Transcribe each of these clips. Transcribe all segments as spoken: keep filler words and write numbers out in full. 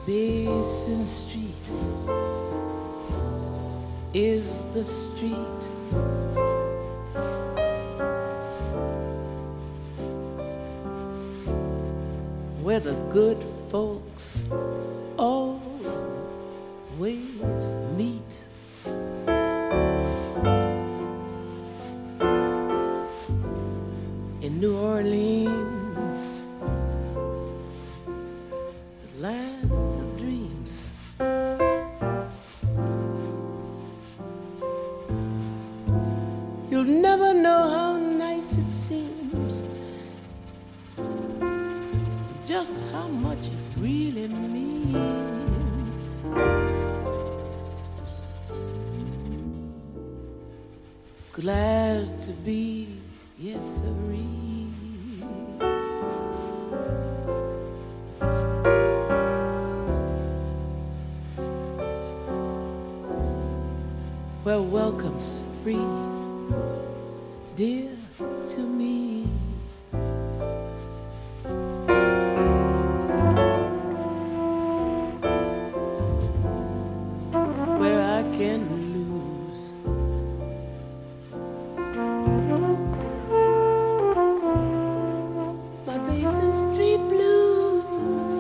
Basin Street is the street where the good folks always meet. In New Orleans, the land of dreams, you'll never know how nice it seems, just how much it really means. Glad to be, yes sirree, where welcome's free, dear to me. Where I can lose my Basin Street blues.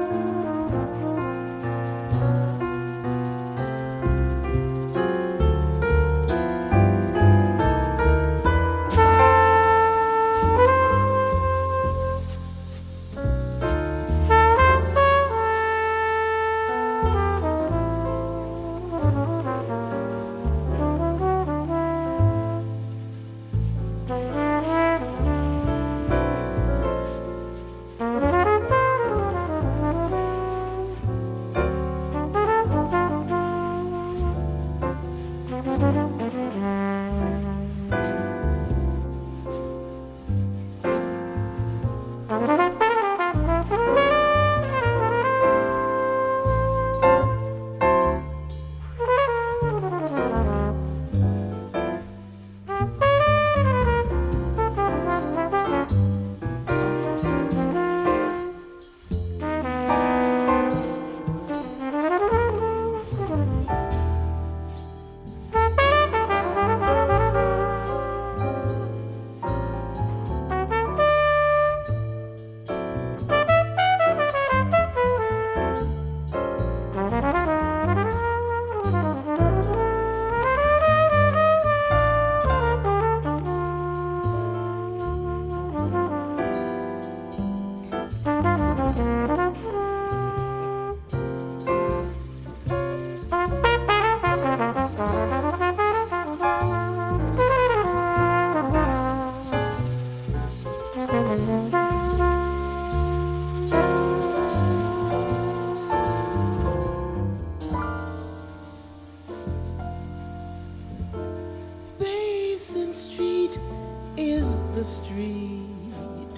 Basin Street is the street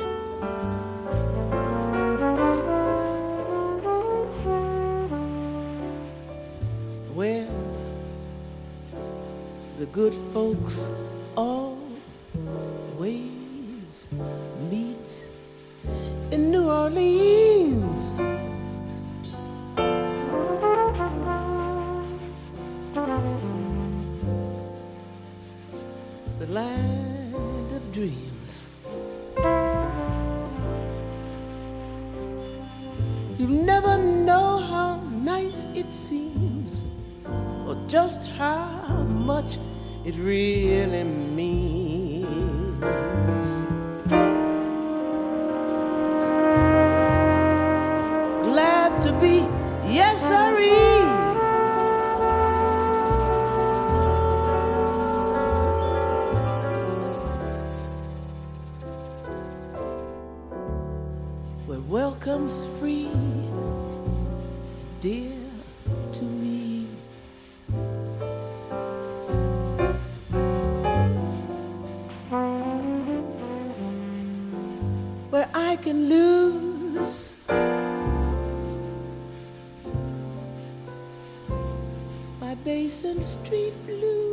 where the good folks always meet. In New Orleans, the land of dreams, you never know how nice it seems, or just how much it really means. Glad to be, yes sirree, where welcome's free, dear to me. Where I can lose my Basin Street blues.